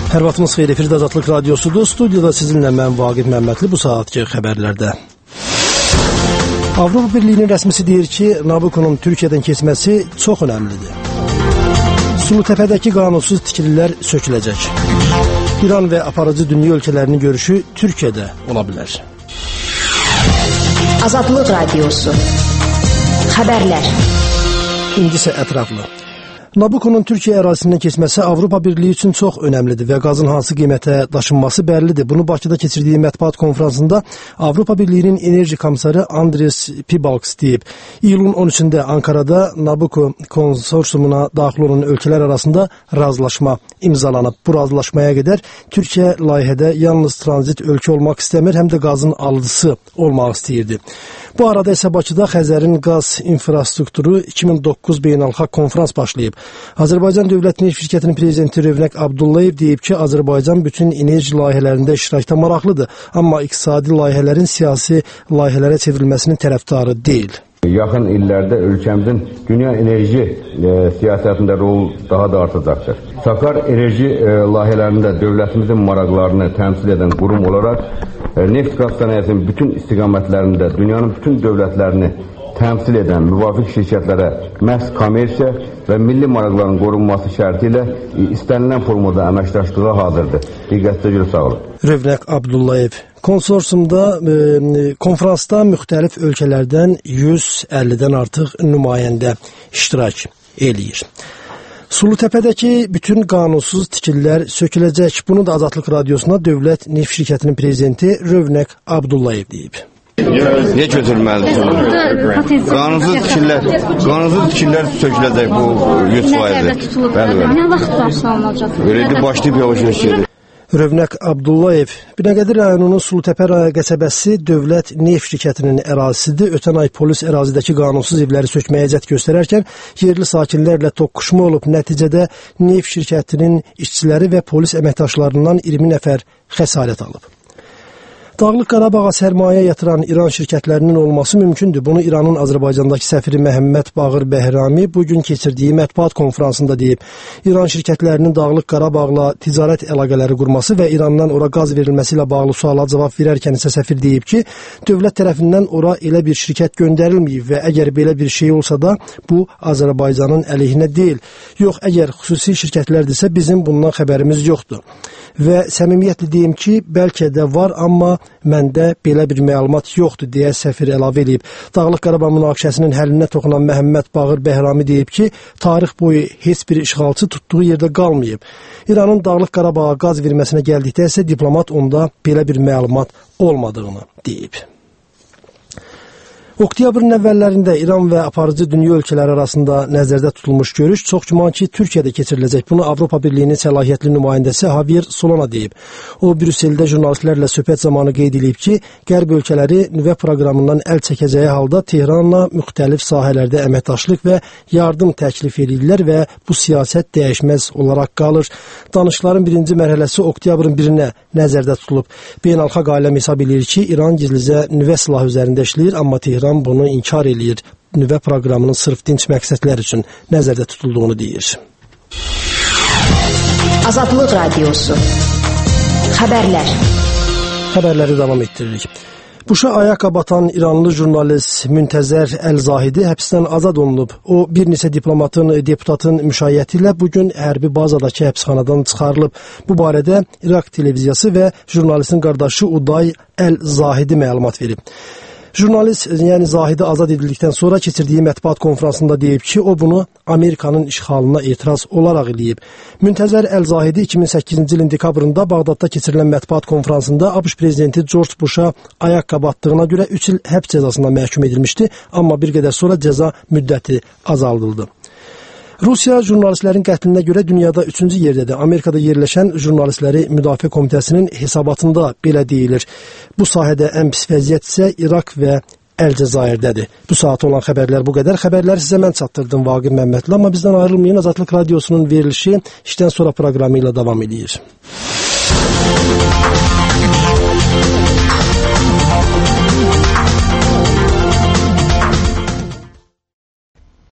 Hər vaxtınız xeyir, efirdə Azadlıq Radiosudur. Studiyada sizinlə mən Vaqif Məmmədli bu saatki xəbərlərdə. Avropa Birliyinin rəsmisi deyir ki, Nabukonun Türkiyədən keçməsi çox önəmlidir. Sulutəpədəki qanunsuz tikililər söküləcək. İran və aparıcı dünya ölkələrinin görüşü Türkiyədə ola bilər. Azadlıq Radiosu. Xəbərlər. İndi isə ətraflı. Nabukonun Türkiyə ərazisindən keçməsi Avropa Birliyi üçün çox önəmlidir və qazın hansı qiymətə daşınması bəllidir. Bunu Bakıda keçirdiyi mətbuat konfransında Avropa Birliyinin enerji komissarı Andris Piebalgs deyib. İyulun 13-də Ankarada Nabuko konsorsiyumuna daxil olan ölkələr arasında razılaşma imzalanıb. Bu razılaşmaya qədər Türkiyə layihədə yalnız tranzit ölkə olmaq istəmir, həm də qazın alıcısı olmaq istəyirdi. Bu arada isə Bakıda Xəzərin qaz infrastrukturu 2009 beynəlxalq konfrans başlayıb. Azərbaycan Dövlət Neft Şirkətinin prezidenti Rövnəq Abdullayev deyib ki, Azərbaycan bütün enerji layihələrində iştirakda maraqlıdır, amma iqtisadi layihələrin siyasi layihələrə çevrilməsinin tərəfdarı deyil. Yaxın illərdə ölkəmizin dünya enerji siyasətində rol daha da artacaqdır. Sakar enerji layihələrində dövlətimizin maraqlarını təmsil edən qurum olaraq neft-qaz sənayesinin bütün istiqamətlərində dünyanın bütün dövlətlərini təmsil edən müvafiq şirkətlərə məhz kommersiya və milli maraqların qorunması şərti ilə istənilən formada əməkdaşlığa hazırdır. Diqqətlə görə sağ olun. Rövnəq Abdullayev konfransda müxtəlif ölkələrdən 150-dən artıq nümayəndə iştirak eləyir. Sulutəpədəki bütün qanunsuz tikililər söküləcək. Bunu da Azadlıq Radiosuna Dövlət Neft Şirkətinin prezidenti Rövnəq Abdullayev deyib. Niyə götürməlidir? Qanunsuz tikililər söküləcək bu 100%. Nə vaxt başlanacaq? Öyle başlayıb yavaş-yavaş gedir. Rövnəq Abdullayev Binəqədi rayonunun Sulutəpə qəsəbəsi Dövlət Neft Şirkətinin ərazisidir. Ötən ay polis ərazidəki qanunsuz evləri sökməyə cəhd göstərərkən yerli sakinlərlə toqquşma olub. Nəticədə Neft Şirkətinin işçiləri və polis əməkdaşlarından 20 nəfər xəsarət alıb. Dağlıq Qarabağa sərmayə yatıran İran şirkətlərinin olması mümkündür. Bunu İranın Azərbaycandakı səfiri Məhəmməd Bağır Bəhrami bugün keçirdiyi mətbuat konfransında deyib. İran şirkətlərinin Dağlıq Qarabağla ticarət əlaqələri qurması və İrandan ora qaz verilməsi ilə bağlı suala cavab verərkən isə səfir deyib ki, dövlət tərəfindən ora elə bir şirkət göndərilməyib və əgər belə bir şey olsa da bu Azərbaycanın əleyhinə deyil. Yox, əgər xüsusi şirkətlərdirsə bizim bundan xəbərimiz yoxdur. Və səmimiyyətlə deyim ki, bəlkə də var, amma məndə belə bir məlumat yoxdur, deyə səfir əlavə edib. Dağlıq Qarabağ münaqişəsinin həllinə toxunan Məhəmməd Bağır Bəhrami deyib ki, tarix boyu heç bir işğalçı tutduğu yerdə qalmayıb. İranın Dağlıq Qarabağa qaz verməsinə gəldikdə isə diplomat onda belə bir məlumat olmadığını deyib. Oktyabrın əvvəllərində İran və aparıcı dünya ölkələri arasında nəzərdə tutulmuş görüş çox güman ki, Türkiyədə keçiriləcək. Bunu Avropa Birliyinin səlahiyyətli nümayəndəsi Javier Solana deyib. O, Brüsseldə jurnalistlərlə söhbət zamanı qeyd edib ki, Qərb ölkələri nüvə proqramından əl çəkəcəyi halda Tehranla müxtəlif sahələrdə əməkdaşlıq və yardım təklif edirlər və bu siyasət dəyişməz olaraq qalır. Danışıqların birinci mərhələsi oktyabrın 1-nə nəzərdə tutulub. Beynəlxalq aləm hesab edir ki, İran gizlicə nüvə silahı üzərində işləyir, amma Tehran bunu inkar eləyir. Nüvə proqramının sırf dinc məqsədlər üçün nəzərdə tutulduğunu deyir. Azadlıq Radiosu. Xəbərlər. Xəbərləri davam etdiririk. Buşa ayaqqabı atan İranlı jurnalist Müntəzər Əl-Zahidi həbsdən azad olunub. O, bir neçə deputatın müşayiəti ilə bugün hərbi bazadakı həbsxanadan çıxarılıb. Bu barədə İraq televiziyası və jurnalistin qardaşı Uday Əl-Zahidi məlumat verib. Jurnalist, yəni Zahidi azad edildikdən sonra keçirdiyi mətbuat konfransında deyib ki, o bunu Amerikanın işğalına etiraz olaraq eləyib. Müntəzər Əl-Zahidi 2008-ci ilin dekabrında Bağdadda keçirilən mətbuat konfransında ABŞ prezidenti George Bush'a ayaqqabı atdığına görə 3 il həbs cəzasına məhkum edilmişdi, amma bir qədər sonra cəza müddəti azaldıldı. Rusiya jurnalistlərin qətlinə görə dünyada 3-cü yerdədir. Amerikada yerləşən jurnalistləri müdafiə komitəsinin hesabatında belə deyilir. Bu sahədə ən pis vəziyyət isə İraq və Əlcəzairdədir. Bu saat olan xəbərlər bu qədər. Xəbərləri sizə mən çatdırdım Vaqif Məmmədli, amma bizdən ayrılmayın. Azadlıq Radiosunun verilişi işdən sonra proqramı ilə davam edir.